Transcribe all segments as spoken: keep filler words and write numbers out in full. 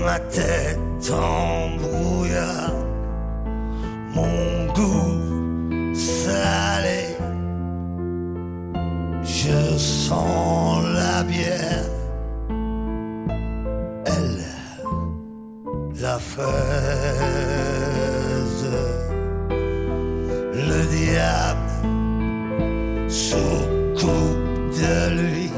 ma tête en brouillard, mon goût salé, je sens la bière, elle, la fraise, le diable sous coupe de lui,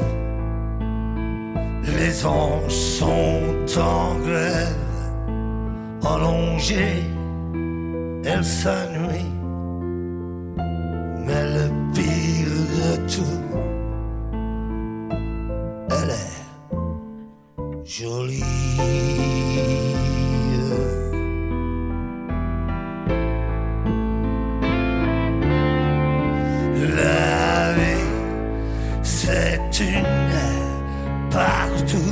les anges sont en grève, allongés, elle s'ennuie, mais le pire de tout, elle est jolie. La vie, c'est une partout.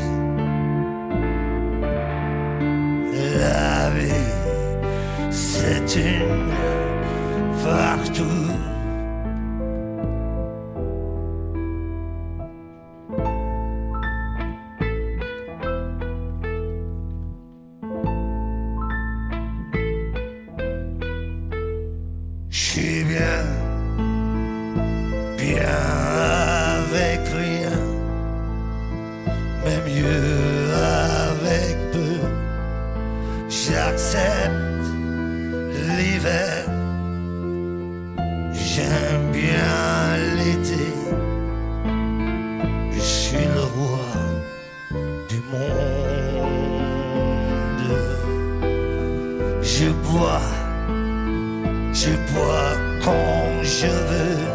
La vie, c'est une partout. J'suis bien, bien avec rien, mais mieux avec peu. J'accepte l'hiver, j'aime bien l'été. Je suis le roi du monde. Je bois, je bois quand je veux,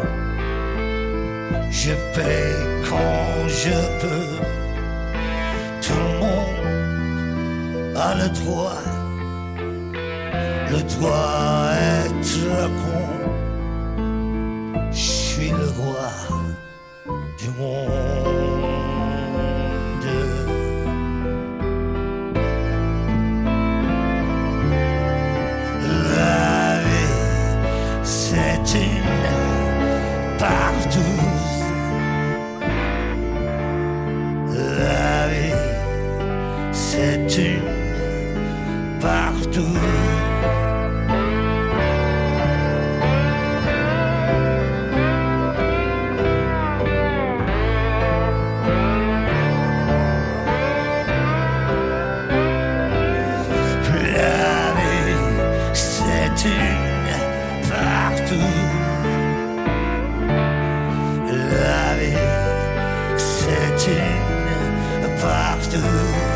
je paye quand je peux. Tout le monde a le droit, le droit être con. Je suis le roi du monde. La vie, c'est une partout. La vie, c'est une partout. La vie, c'est une partout. La vie, c'est une partout.